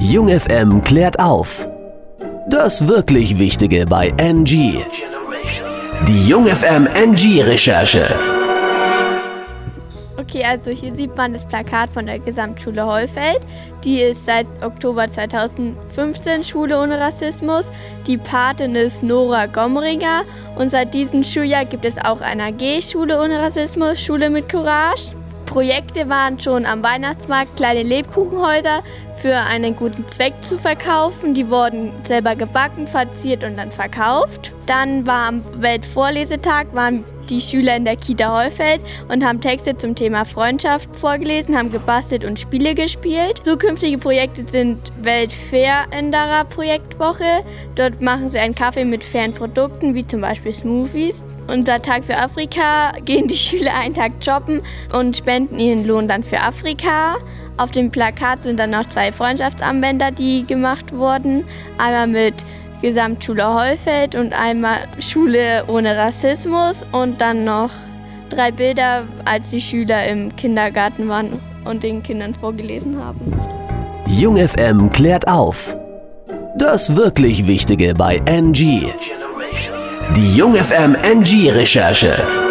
Jung FM klärt auf. Das wirklich Wichtige bei NG. Die Jung FM NG-Recherche. Okay, also hier sieht man das Plakat von der Gesamtschule Heufeld. Die ist seit Oktober 2015 Schule ohne Rassismus. Die Patin ist Nora Gomringer und seit diesem Schuljahr gibt es auch eine AG Schule ohne Rassismus, Schule mit Courage. Projekte waren schon am Weihnachtsmarkt kleine Lebkuchenhäuser für einen guten Zweck zu verkaufen. Die wurden selber gebacken, verziert und dann verkauft. Dann war am Weltvorlesetag, waren die Schüler in der Kita Heufeld und haben Texte zum Thema Freundschaft vorgelesen, haben gebastelt und Spiele gespielt. Zukünftige Projekte sind Weltfair-Änderer Projektwoche. Dort machen sie einen Kaffee mit fairen Produkten, wie zum Beispiel Smoothies. Unser Tag für Afrika gehen die Schüler einen Tag shoppen und spenden ihren Lohn dann für Afrika. Auf dem Plakat sind dann noch 2 Freundschaftsarmbänder, die gemacht wurden. Einmal mit Gesamtschule Heufeld und einmal Schule ohne Rassismus und dann noch 3 Bilder, als die Schüler im Kindergarten waren und den Kindern vorgelesen haben. Jung FM klärt auf. Das wirklich Wichtige bei NG. Die Jung FM NG-Recherche.